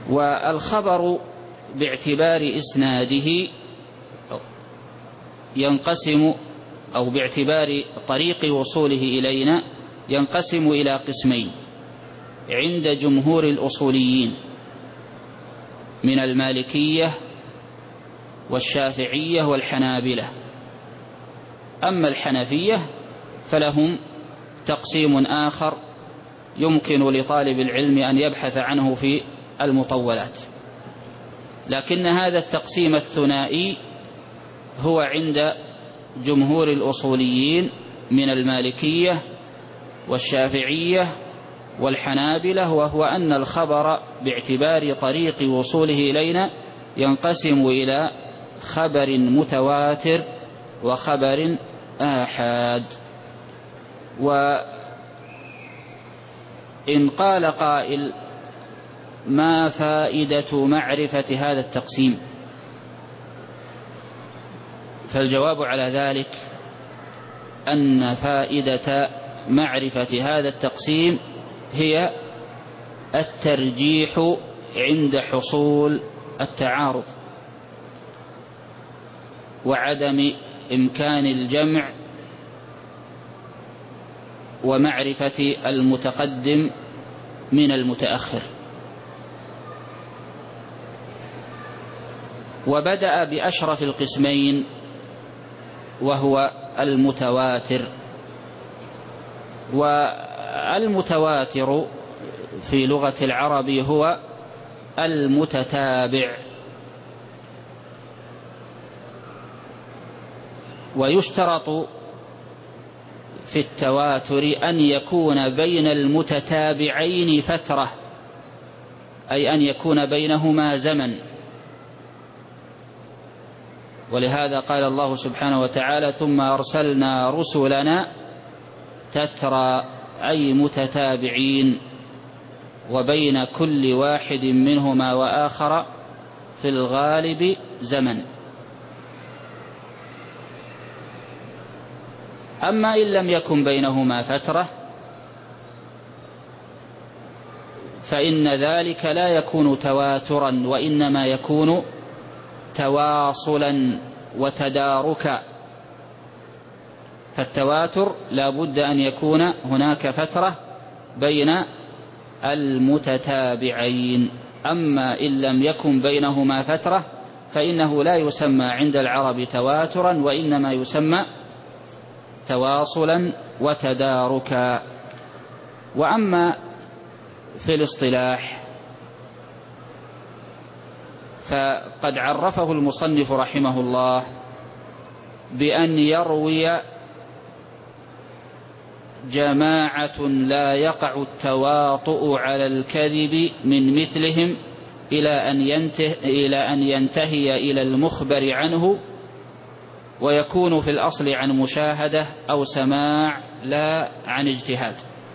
والخبر باعتبار إسناده ينقسم، أو باعتبار طريق وصوله إلينا ينقسم إلى قسمين عند جمهور الأصوليين من المالكية والشافعية والحنابلة. أما الحنفية فلهم تقسيم آخر يمكن لطالب العلم أن يبحث عنه في المطولات، لكن هذا التقسيم الثنائي هو عند جمهور الأصوليين من المالكية والشافعية والحنابلة، وهو أن الخبر باعتبار طريق وصوله إلينا ينقسم إلى خبر متواتر وخبر آحاد. وإن قال قائل: ما فائدة معرفة هذا التقسيم؟ فالجواب على ذلك أن فائدة معرفة هذا التقسيم هي الترجيح عند حصول التعارض وعدم إمكان الجمع ومعرفة المتقدم من المتأخر. وبدأ بأشرف القسمين وهو المتواتر. والمتواتر في لغة العرب هو المتتابع، ويشترط في التواتر أن يكون بين المتتابعين فترة، أي أن يكون بينهما زمن. ولهذا قال الله سبحانه وتعالى: ثم أرسلنا رسلنا تترى، أي متتابعين، وبين كل واحد منهما وآخر في الغالب زمن. أما إن لم يكن بينهما فترة فإن ذلك لا يكون تواترا، وإنما يكون تواصلا وتداركا. فالتواتر لا بد أن يكون هناك فترة بين المتتابعين. أما إن لم يكن بينهما فترة فإنه لا يسمى عند العرب تواترا، وإنما يسمى تواصلا وتداركا. وأما في الاصطلاح فقد عرفه المصنف رحمه الله بأن يروي جماعة لا يقع التواطؤ على الكذب من مثلهم إلى أن ينتهي إلى المخبر عنه، ويكون في الأصل عن مشاهدة أو سماع لا عن اجتهاد.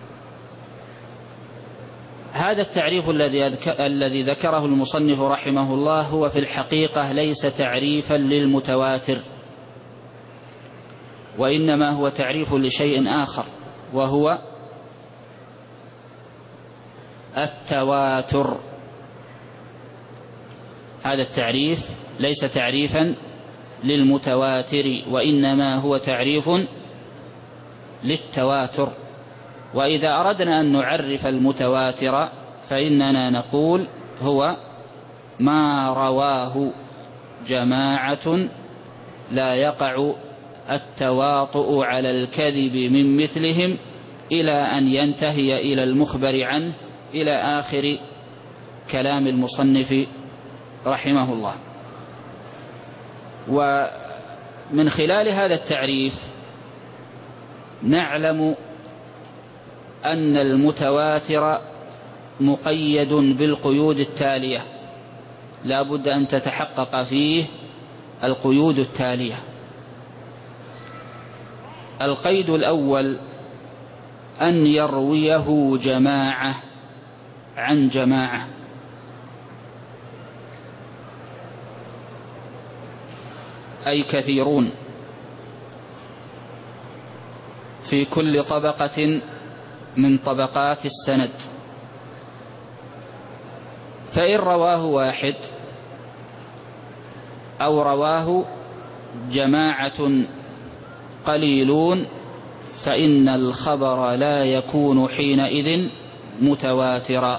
هذا التعريف الذي ذكره المصنف رحمه الله هو في الحقيقة ليس تعريفا للمتواتر، وإنما هو تعريف لشيء آخر، وهو التواتر. هذا التعريف ليس تعريفا للمتواتر، وإنما هو تعريف للتواتر. وإذا أردنا أن نعرف المتواتر فإننا نقول هو ما رواه جماعة لا يقع التواطؤ على الكذب من مثلهم إلى أن ينتهي إلى المخبر عنه، إلى آخر كلام المصنف رحمه الله. ومن خلال هذا التعريف نعلم أن المتواتر مقيد بالقيود التالية، لا بد أن تتحقق فيه القيود التالية. القيد الأول أن يرويه جماعة عن جماعة، أي كثيرون في كل طبقة من طبقات السند، فإن رواه واحد أو رواه جماعة قليلون فإن الخبر لا يكون حينئذ متواترا.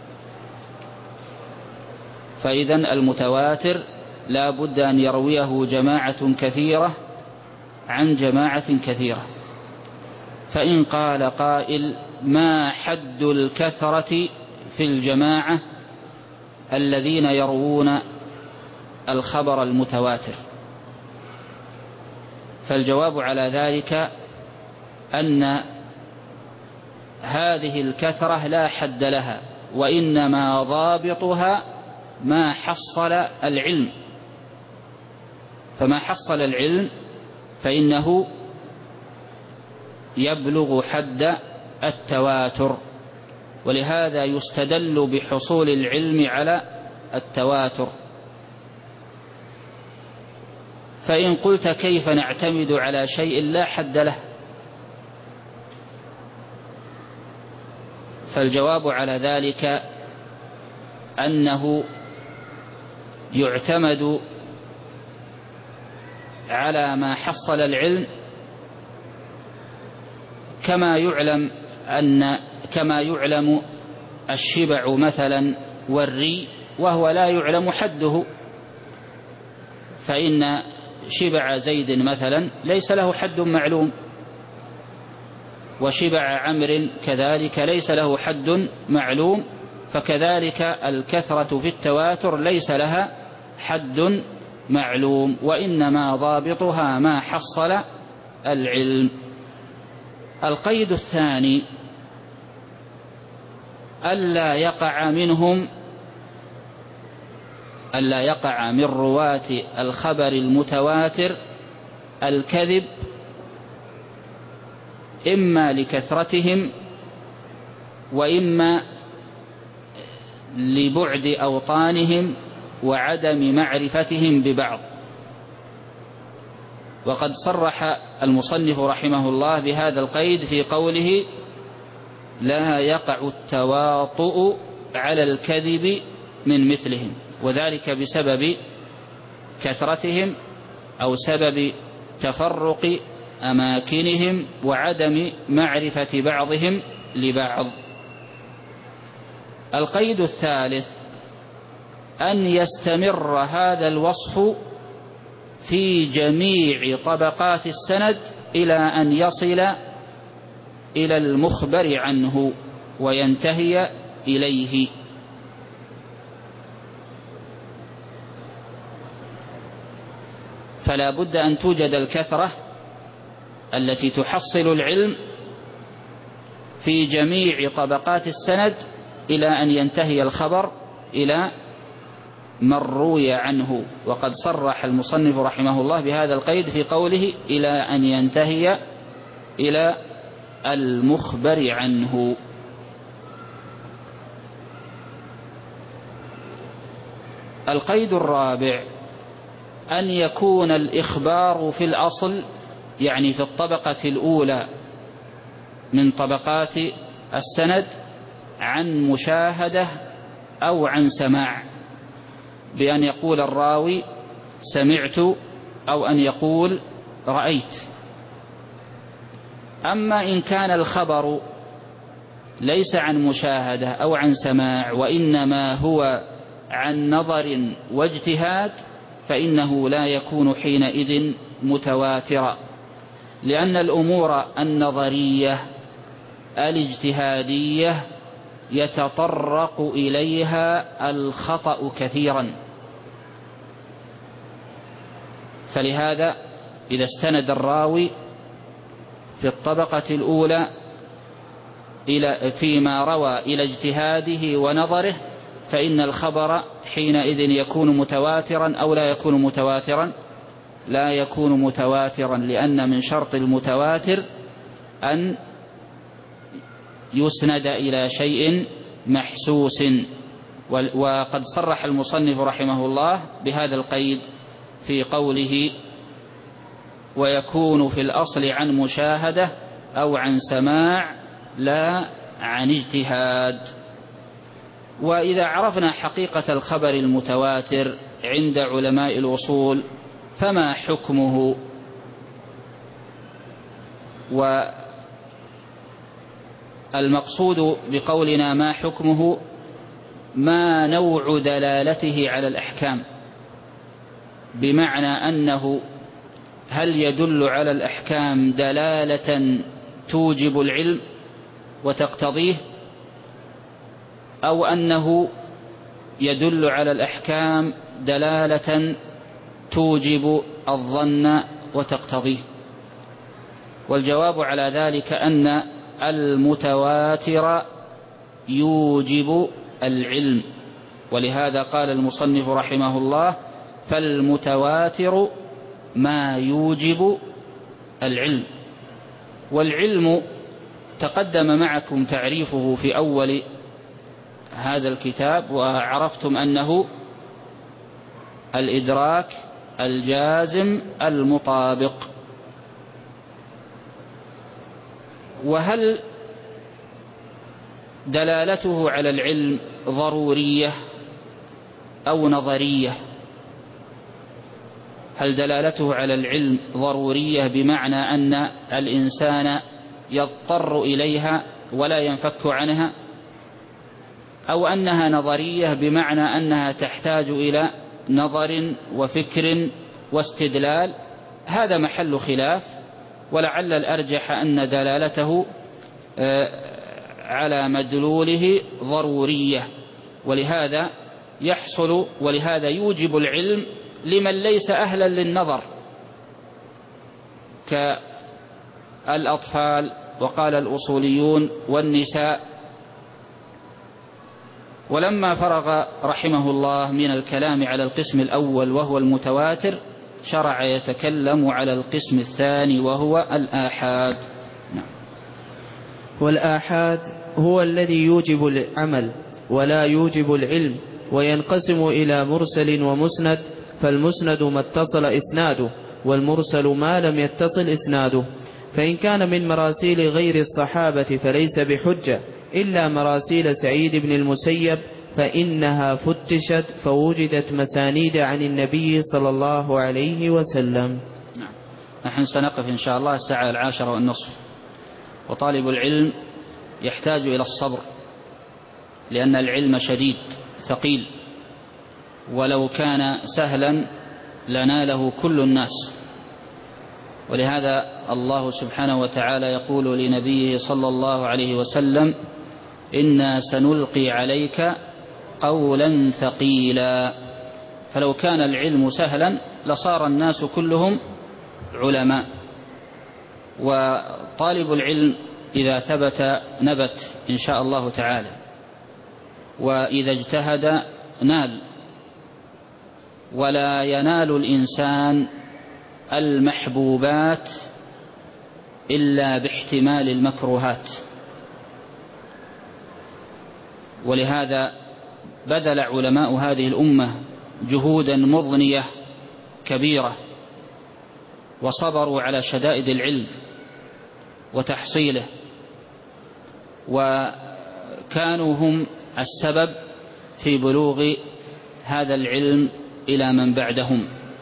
فإذن المتواتر لا بد أن يرويه جماعة كثيرة عن جماعة كثيرة. فإن قال قائل: ما حد الكثرة في الجماعة الذين يروون الخبر المتواتر؟ فالجواب على ذلك أن هذه الكثرة لا حد لها، وإنما ضابطها ما حصل العلم. فما حصل العلم فإنه يبلغ حد التواتر، ولهذا يستدل بحصول العلم على التواتر. فإن قلت: كيف نعتمد على شيء لا حد له؟ فالجواب على ذلك أنه يعتمد على ما حصل العلم، كما يعلم الشبع مثلا والري وهو لا يعلم حده. فإن شبع زيد مثلا ليس له حد معلوم، وشبع عمرو كذلك ليس له حد معلوم. فكذلك الكثرة في التواتر ليس لها حد معلوم، وإنما ضابطها ما حصل العلم. القيد الثاني: ألا يقع من رواة الخبر المتواتر الكذب، إما لكثرتهم وإما لبعد أوطانهم وعدم معرفتهم ببعض. وقد صرح المصنف رحمه الله بهذا القيد في قوله: لا يقع التواطؤ على الكذب من مثلهم، وذلك بسبب كثرتهم أو سبب تفرق أماكنهم وعدم معرفة بعضهم لبعض. القيد الثالث: أن يستمر هذا الوصف في جميع طبقات السند إلى أن يصل إلى المخبر عنه وينتهي إليه. فلا بد أن توجد الكثرة التي تحصل العلم في جميع طبقات السند إلى أن ينتهي الخبر إلى من روي عنه. وقد صرح المصنف رحمه الله بهذا القيد في قوله: إلى أن ينتهي إلى المخبر عنه. القيد الرابع: أن يكون الإخبار في الأصل، يعني في الطبقة الأولى من طبقات السند، عن مشاهدة أو عن سماع، بأن يقول الراوي سمعت أو أن يقول رأيت. أما إن كان الخبر ليس عن مشاهدة أو عن سماع وإنما هو عن نظر واجتهاد فإنه لا يكون حينئذ متواترا، لأن الأمور النظرية الاجتهادية يتطرق إليها الخطأ كثيرا. فلهذا إذا استند الراوي في الطبقة الأولى فيما روى إلى اجتهاده ونظره فإن الخبر حينئذ يكون متواترا أو لا يكون متواترا؟ لا يكون متواترا، لأن من شرط المتواتر أن يسند إلى شيء محسوس. وقد صرح المصنف رحمه الله بهذا القيد في قوله: ويكون في الأصل عن مشاهدة أو عن سماع لا عن اجتهاد. وإذا عرفنا حقيقة الخبر المتواتر عند علماء الأصول فما حكمه؟ والمقصود بقولنا ما حكمه ما نوع دلالته على الأحكام، بمعنى أنه هل يدل على الأحكام دلالة توجب العلم وتقتضيه، أو أنه يدل على الأحكام دلالة توجب الظن وتقتضيه. والجواب على ذلك أن المتواتر يوجب العلم، ولهذا قال المصنف رحمه الله فالمتواتر ما يوجب العلم. والعلم تقدم معكم تعريفه في أول هذا الكتاب، وعرفتم أنه الإدراك الجازم المطابق. وهل دلالته على العلم ضرورية أو نظرية؟ هل دلالته على العلم ضرورية بمعنى أن الإنسان يضطر إليها ولا ينفك عنها، أو أنها نظرية بمعنى أنها تحتاج إلى نظر وفكر واستدلال؟ هذا محل خلاف، ولعل الأرجح أن دلالته على مدلوله ضرورية، ولهذا يوجب العلم لمن ليس أهلا للنظر كالأطفال، وقال الأصوليون والنساء. ولما فرغ رحمه الله من الكلام على القسم الأول وهو المتواتر، شرع يتكلم على القسم الثاني وهو الآحاد. نعم. والآحاد هو الذي يوجب العمل ولا يوجب العلم، وينقسم إلى مرسل ومسند، فالمسند ما اتصل إسناده، والمرسل ما لم يتصل إسناده. فإن كان من مراسيل غير الصحابة فليس بحجة إلا مراسيل سعيد بن المسيب، فإنها فتشت فوجدت مسانيد عن النبي صلى الله عليه وسلم. نعم. نحن سنقف إن شاء الله الساعة 10:30، وطالب العلم يحتاج إلى الصبر، لأن العلم شديد ثقيل، ولو كان سهلا لناله كل الناس. ولهذا الله سبحانه وتعالى يقول لنبيه صلى الله عليه وسلم إنا سنلقي عليك قولا ثقيلا. فلو كان العلم سهلا لصار الناس كلهم علماء. وطالب العلم إذا ثبت نبت إن شاء الله تعالى، وإذا اجتهد نال. ولا ينال الإنسان المحبوبات إلا باحتمال المكروهات. ولهذا بذل علماء هذه الأمة جهودا مضنية كبيرة، وصبروا على شدائد العلم وتحصيله، وكانوا هم السبب في بلوغ هذا العلم إلى من بعدهم.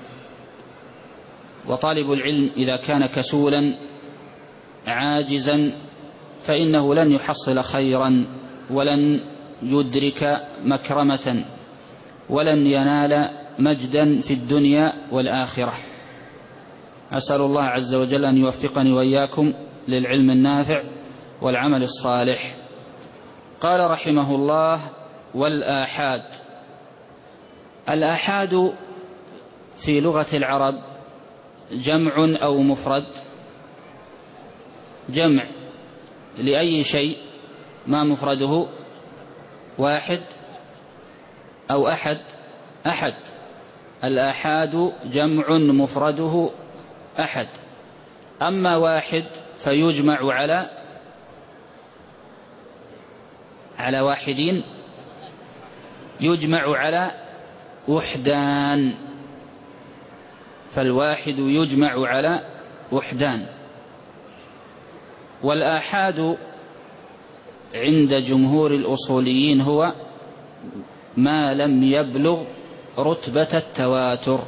وطالب العلم إذا كان كسولا عاجزا فإنه لن يحصل خيرا، ولن يدرك مكرمة، ولن ينال مجدا في الدنيا والآخرة. أسأل الله عز وجل أن يوفقني وإياكم للعلم النافع والعمل الصالح. قال رحمه الله والآحاد. الآحاد في لغة العرب جمع أو مفرد؟ جمع لأي شيء؟ ما مفرده؟ واحد أو أحد؟ أحد. الآحاد جمع مفرده أحد. أما واحد فيجمع على واحدين، يجمع على وحدان، فالواحد يجمع على وحدان. والآحاد عند جمهور الأصوليين هو ما لم يبلغ رتبة التواتر.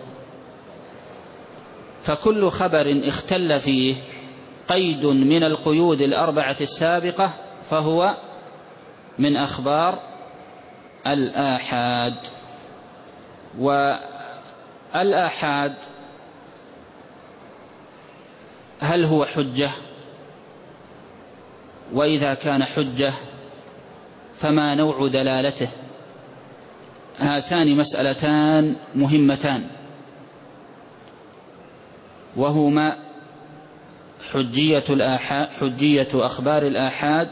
فكل خبر اختل فيه قيد من القيود الأربعة السابقة فهو من أخبار الآحاد. والآحاد هل هو حجة؟ وإذا كان حجة فما نوع دلالته؟ هاتان مسألتان مهمتان، وهما حجية أخبار الآحاد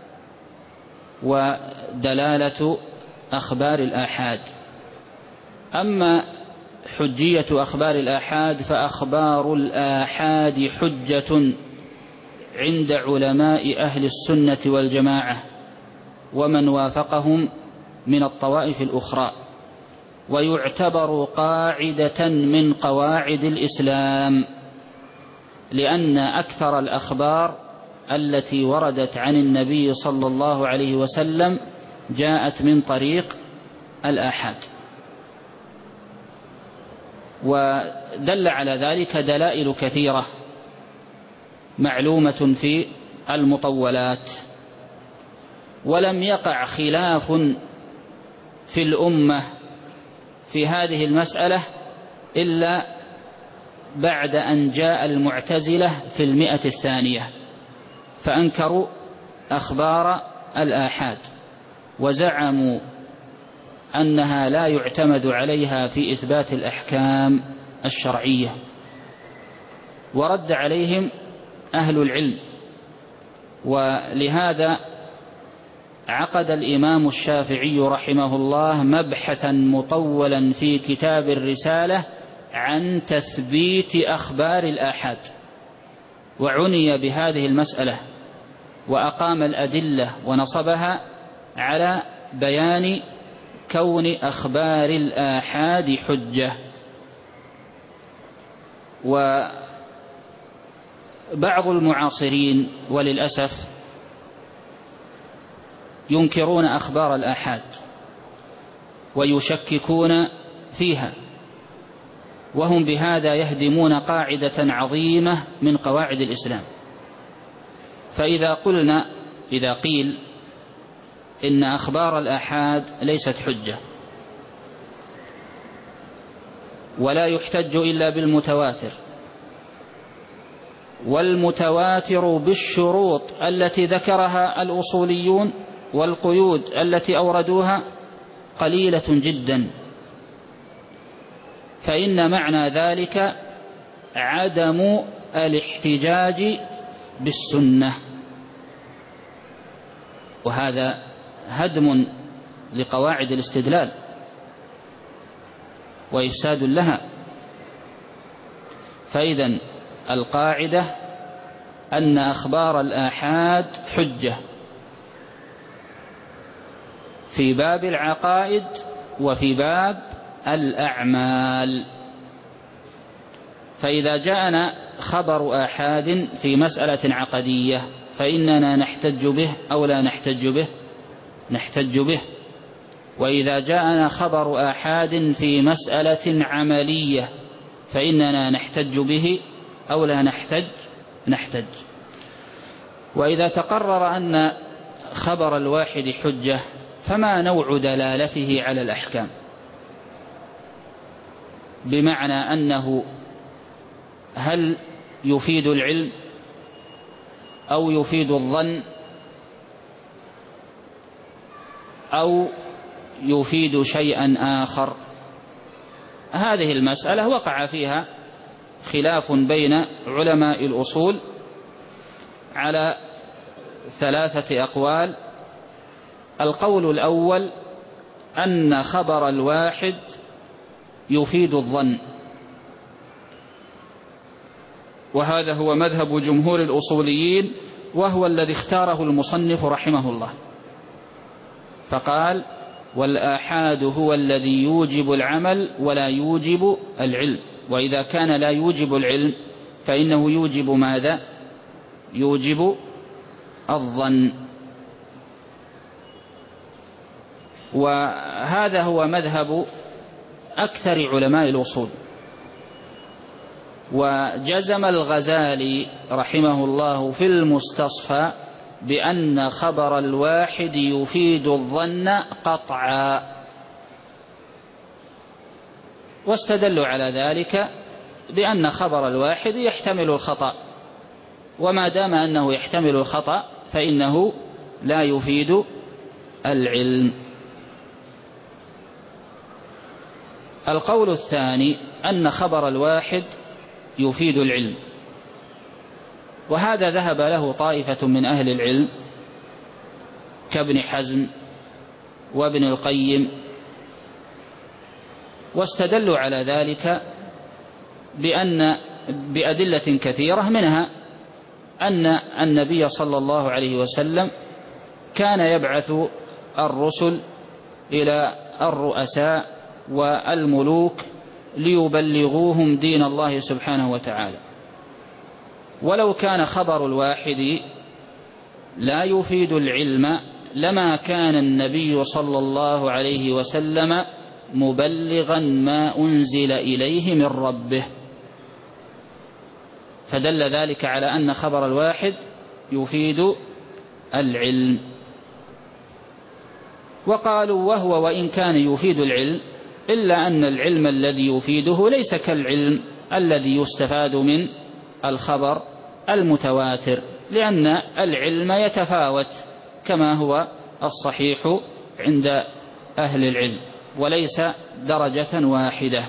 ودلالة أخبار الآحاد. أما حجية أخبار الآحاد فأخبار الآحاد حجة عند علماء أهل السنة والجماعة ومن وافقهم من الطوائف الأخرى، ويعتبر قاعدة من قواعد الإسلام، لأن أكثر الأخبار التي وردت عن النبي صلى الله عليه وسلم جاءت من طريق الآحاد. ودل على ذلك دلائل كثيرة معلومة في المطولات، ولم يقع خلاف في الأمة في هذه المسألة إلا بعد أن جاء المعتزلة في 100 الثانية فأنكروا أخبار الآحاد وزعموا أنها لا يعتمد عليها في إثبات الأحكام الشرعية، ورد عليهم أهل العلم. ولهذا عقد الإمام الشافعي رحمه الله مبحثا مطولا في كتاب الرسالة عن تثبيت أخبار الآحاد، وعني بهذه المسألة وأقام الأدلة ونصبها على بيان كون أخبار الآحاد حجة. وبعض المعاصرين وللأسف ينكرون أخبار الآحاد ويشككون فيها، وهم بهذا يهدمون قاعدة عظيمة من قواعد الإسلام. إذا قيل إن أخبار الآحاد ليست حجة ولا يحتج إلا بالمتواتر، والمتواتر بالشروط التي ذكرها الأصوليون والقيود التي أوردوها قليلة جدا، فإن معنى ذلك عدم الاحتجاج بالسنة، وهذا هدم لقواعد الاستدلال وإفساد لها. فإذن القاعدة أن أخبار الآحاد حجة في باب العقائد وفي باب الأعمال. فإذا جاءنا خبر آحاد في مسألة عقدية فإننا نحتج به أو لا نحتج به؟ نحتج به. وإذا جاءنا خبر آحاد في مسألة عملية فإننا نحتج به أو لا نحتج؟ نحتج. وإذا تقرر أن خبر الواحد حجة فما نوع دلالته على الأحكام؟ بمعنى أنه هل يفيد العلم أو يفيد الظن أو يفيد شيئا آخر؟ هذه المسألة وقع فيها خلاف بين علماء الأصول على 3 أقوال. القول الأول أن خبر الواحد يفيد الظن، وهذا هو مذهب جمهور الأصوليين، وهو الذي اختاره المصنف رحمه الله، فقال: والآحاد هو الذي يوجب العمل ولا يوجب العلم. وإذا كان لا يوجب العلم فإنه يوجب ماذا؟ يوجب الظن. وهذا هو مذهب أكثر علماء الأصول. وجزم الغزالي رحمه الله في المستصفى بأن خبر الواحد يفيد الظن قطعا، واستدلوا على ذلك بأن خبر الواحد يحتمل الخطأ، وما دام أنه يحتمل الخطأ فإنه لا يفيد العلم. القول الثاني أن خبر الواحد يفيد العلم، وهذا ذهب له طائفة من أهل العلم كابن حزم وابن القيم، واستدلوا على ذلك بأدلة كثيرة، منها أن النبي صلى الله عليه وسلم كان يبعث الرسل إلى الرؤساء والملوك ليبلغوهم دين الله سبحانه وتعالى، ولو كان خبر الواحد لا يفيد العلم لما كان النبي صلى الله عليه وسلم مبلغا ما أنزل إليه من ربه، فدل ذلك على أن خبر الواحد يفيد العلم. وقالوا وهو وإن كان يفيد العلم إلا أن العلم الذي يفيده ليس كالعلم الذي يستفاد من الخبر المتواتر، لأن العلم يتفاوت كما هو الصحيح عند أهل العلم، وليس درجة واحدة.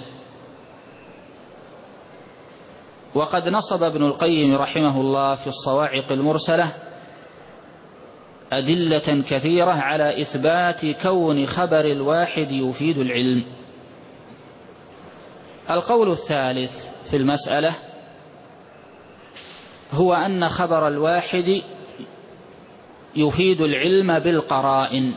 وقد نصب ابن القيم رحمه الله في الصواعق المرسلة أدلة كثيرة على إثبات كون خبر الواحد يفيد العلم. القول الثالث في المسألة هو أن خبر الواحد يفيد العلم بالقرائن،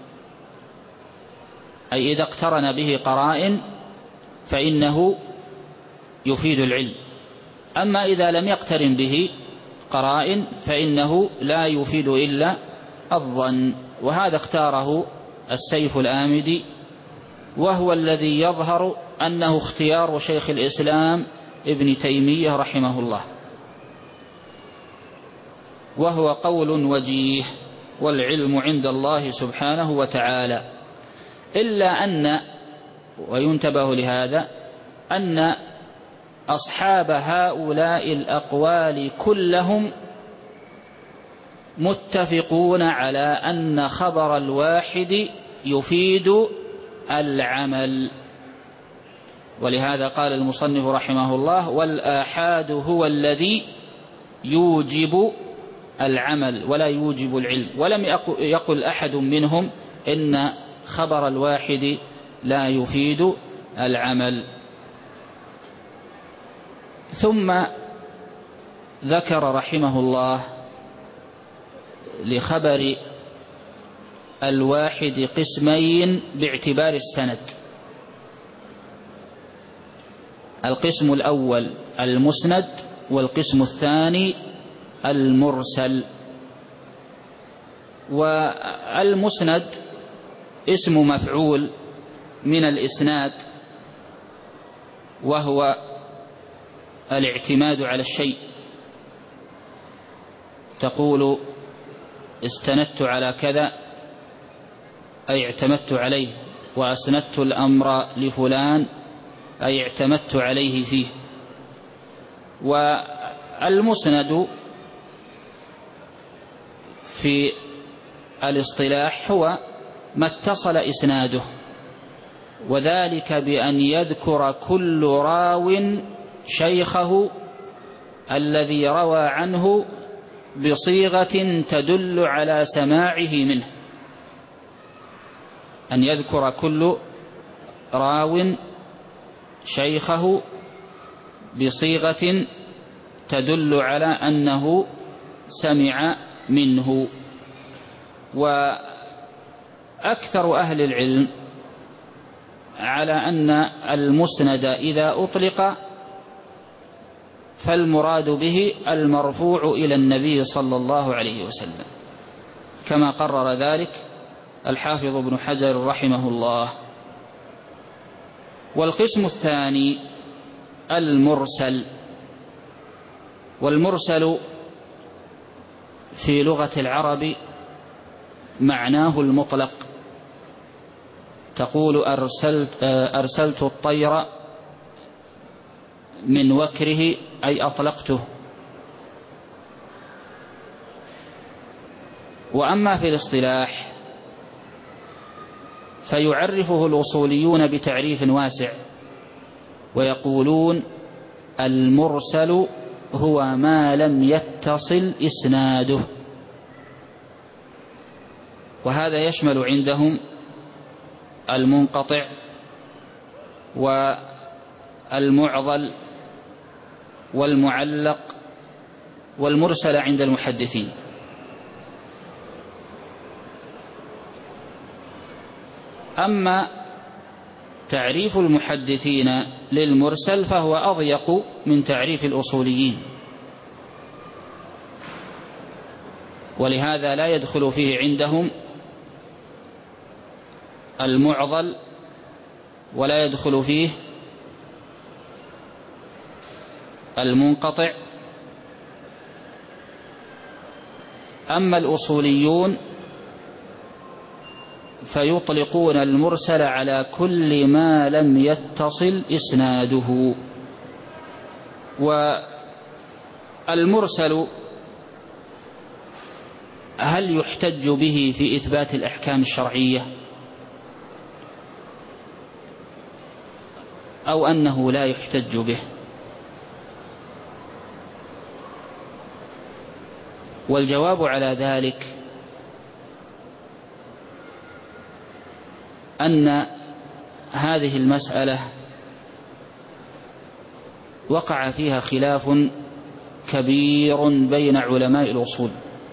أي إذا اقترن به قرائن فإنه يفيد العلم، أما إذا لم يقترن به قرائن فإنه لا يفيد إلا الظن. وهذا اختاره السيف الآمدي، وهو الذي يظهر أنه اختيار شيخ الإسلام ابن تيمية رحمه الله، وهو قول وجيه، والعلم عند الله سبحانه وتعالى. إلا أن، وينتبه لهذا، أن أصحاب هؤلاء الأقوال كلهم متفقون على أن خبر الواحد يفيد العمل، ولهذا قال المصنف رحمه الله والآحاد هو الذي يوجب العمل ولا يوجب العلم، ولم يقل أحد منهم إن خبر الواحد لا يفيد العمل. ثم ذكر رحمه الله لخبر الواحد قسمين باعتبار السند. القسم الأول المسند، والقسم الثاني المرسل. والمسند اسم مفعول من الإسناد، وهو الاعتماد على الشيء، تقول استندت على كذا أي اعتمدت عليه، وأسندت الأمر لفلان أي اعتمدت عليه فيه. والمسند في الاصطلاح هو ما اتصل إسناده، وذلك بأن يذكر كل راو شيخه الذي روى عنه بصيغة تدل على سماعه منه، أن يذكر كل راو شيخه بصيغة تدل على أنه سمع منه. وأكثر أهل العلم على أن المسند إذا أطلق فالمراد به المرفوع إلى النبي صلى الله عليه وسلم، كما قرر ذلك الحافظ ابن حجر رحمه الله. والقسم الثاني المرسل. والمرسل في لغة العرب معناه المطلق، تقول أرسلت الطير من وكره أي أطلقته. وأما في الاصطلاح فيعرفه الأصوليون بتعريف واسع، ويقولون المرسل هو ما لم يتصل إسناده، وهذا يشمل عندهم المنقطع والمعضل والمعلق والمرسل عند المحدثين. أما تعريف المحدثين للمرسل فهو أضيق من تعريف الأصوليين، ولهذا لا يدخل فيه عندهم المعضل ولا يدخل فيه المنقطع. أما الأصوليون فيطلقون المرسل على كل ما لم يتصل إسناده. والمرسل هل يحتج به في إثبات الأحكام الشرعية أو أنه لا يحتج به؟ والجواب على ذلك أن هذه المسألة وقع فيها خلاف كبير بين علماء الأصول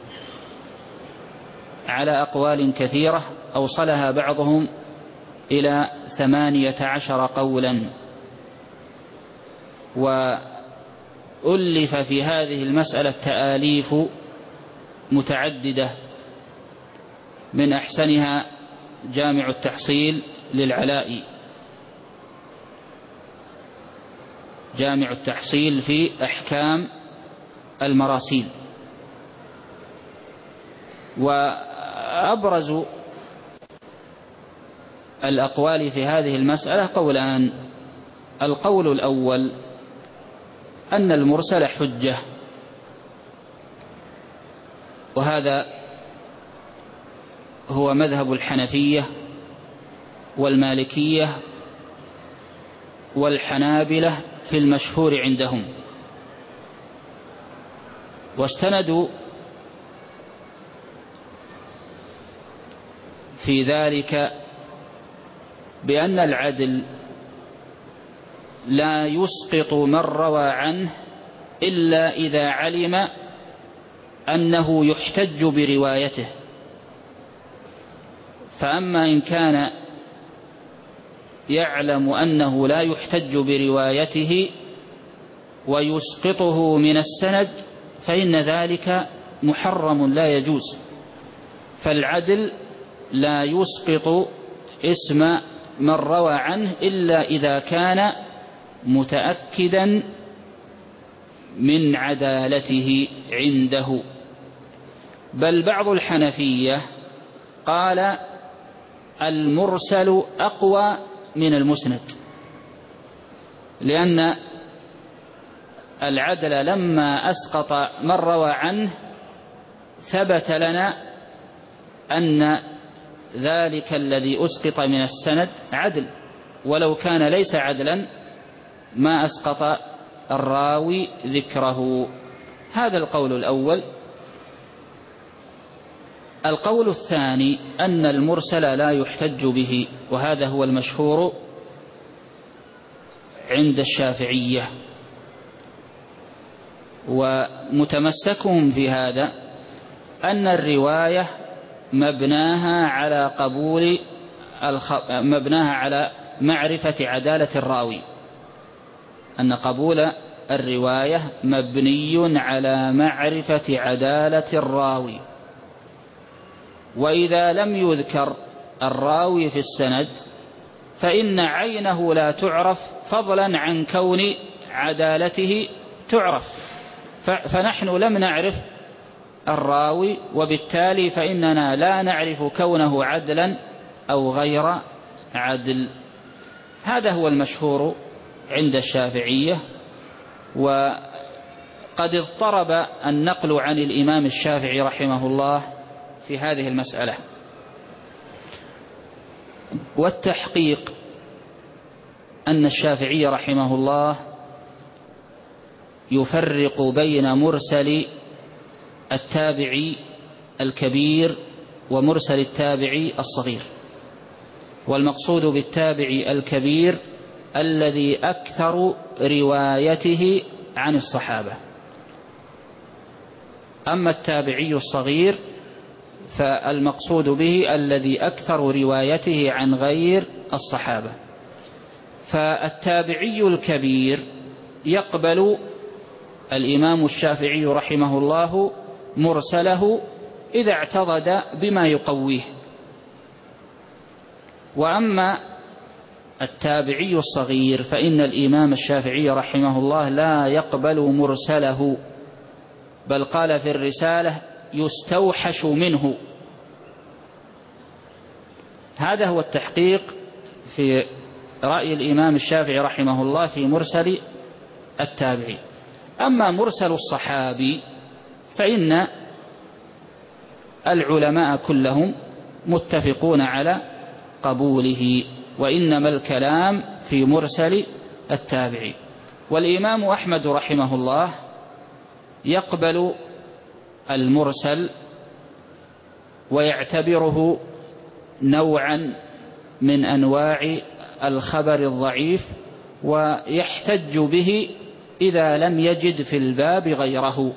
على أقوال كثيرة أوصلها بعضهم إلى 18 قولا، وألف في هذه المسألة تآليف متعددة، من أحسنها جامع التحصيل للعلائي، جامع التحصيل في أحكام المراسيل. وأبرز الأقوال في هذه المسألة قولان: القول الأول أن المرسل حجة، وهذا هو مذهب الحنفية والمالكية والحنابلة في المشهور عندهم، واستندوا في ذلك بأن العدل لا يسقط من روى عنه إلا إذا علم أنه يحتج بروايته. فأما إن كان يعلم أنه لا يحتج بروايته ويسقطه من السند فإن ذلك محرم لا يجوز. فالعدل لا يسقط اسم من روى عنه إلا إذا كان متأكدا من عدالته عنده. بل بعض الحنفية قال المرسل أقوى من المسند، لأن العدل لما أسقط من روى عنه ثبت لنا أن ذلك الذي أسقط من السند عدل، ولو كان ليس عدلا ما أسقط الراوي ذكره. هذا القول الأول. القول الثاني أن المرسل لا يحتج به، وهذا هو المشهور عند الشافعية، ومتمسكهم في هذا أن الرواية مبناها على معرفة عدالة الراوي، أن قبول الرواية مبني على معرفة عدالة الراوي. وإذا لم يذكر الراوي في السند فإن عينه لا تعرف فضلا عن كون عدالته تعرف، فنحن لم نعرف الراوي، وبالتالي فإننا لا نعرف كونه عدلا أو غير عدل. هذا هو المشهور عند الشافعية. وقد اضطرب النقل عن الإمام الشافعي رحمه الله في هذه المسألة. والتحقيق أن الشافعي رحمه الله يفرق بين مرسل التابعي الكبير ومرسل التابعي الصغير، والمقصود بالتابعي الكبير الذي أكثر روايته عن الصحابة. أما التابعي الصغير فالمقصود به الذي أكثر روايته عن غير الصحابة. فالتابعي الكبير يقبل الإمام الشافعي رحمه الله مرسله إذا اعتضد بما يقويه. وأما التابعي الصغير فإن الإمام الشافعي رحمه الله لا يقبل مرسله، بل قال في الرسالة يستوحش منه. هذا هو التحقيق في رأي الإمام الشافعي رحمه الله في مرسل التابعي. أما مرسل الصحابي فإن العلماء كلهم متفقون على قبوله، وإنما الكلام في مرسل التابعي. والإمام أحمد رحمه الله يقبل المرسل ويعتبره نوعا من أنواع الخبر الضعيف، ويحتج به إذا لم يجد في الباب غيره.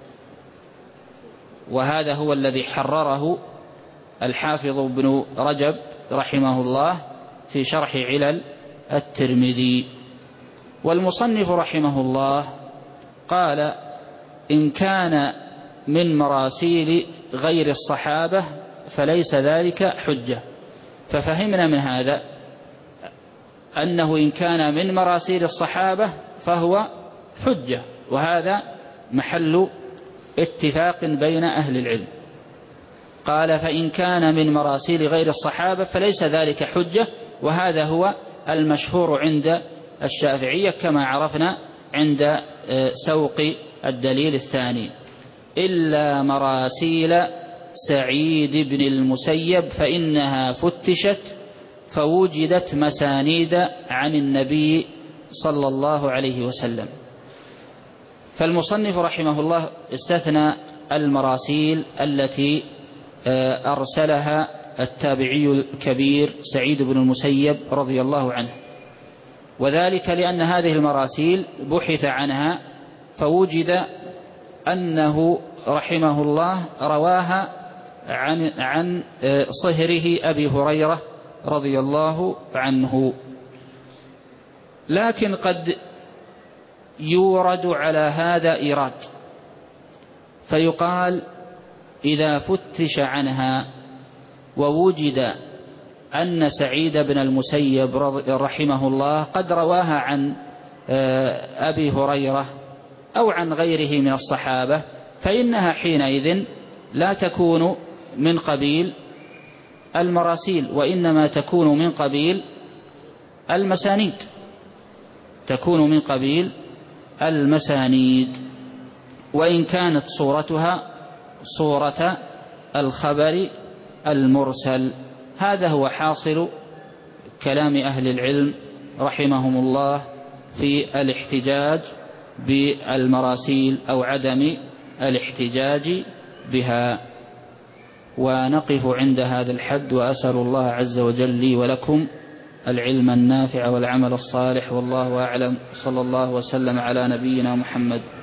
وهذا هو الذي حرره الحافظ ابن رجب رحمه الله في شرح علل الترمذي. والمصنف رحمه الله قال إن كان من مراسيل غير الصحابة فليس ذلك حجة. ففهمنا من هذا أنه إن كان من مراسيل الصحابة فهو حجة، وهذا محل اتفاق بين أهل العلم. قال فإن كان من مراسيل غير الصحابة فليس ذلك حجة، وهذا هو المشهور عند الشافعية كما عرفنا عند سوق الدليل الثاني. إلا مراسيل سعيد بن المسيب فإنها فتشت فوجدت مسانيد عن النبي صلى الله عليه وسلم. فالمصنف رحمه الله استثنى المراسيل التي أرسلها التابعي الكبير سعيد بن المسيب رضي الله عنه، وذلك لأن هذه المراسيل بحث عنها فوجد أنه رحمه الله رواها عن صهره أبي هريرة رضي الله عنه. لكن قد يورد على هذا إيراد، فيقال إذا فتش عنها ووجد أن سعيد بن المسيب رحمه الله قد رواها عن أبي هريرة أو عن غيره من الصحابة، فإنها حينئذ لا تكون من قبيل المراسيل، وإنما تكون من قبيل المسانيد، تكون من قبيل المسانيد، وإن كانت صورتها صورة الخبر المرسل. هذا هو حاصل كلام أهل العلم رحمهم الله في الاحتجاج بالمراسيل أو عدم الاحتجاج بها. ونقف عند هذا الحد، وأسأل الله عز وجل لي ولكم العلم النافع والعمل الصالح، والله أعلم. صلى الله وسلم على نبينا محمد.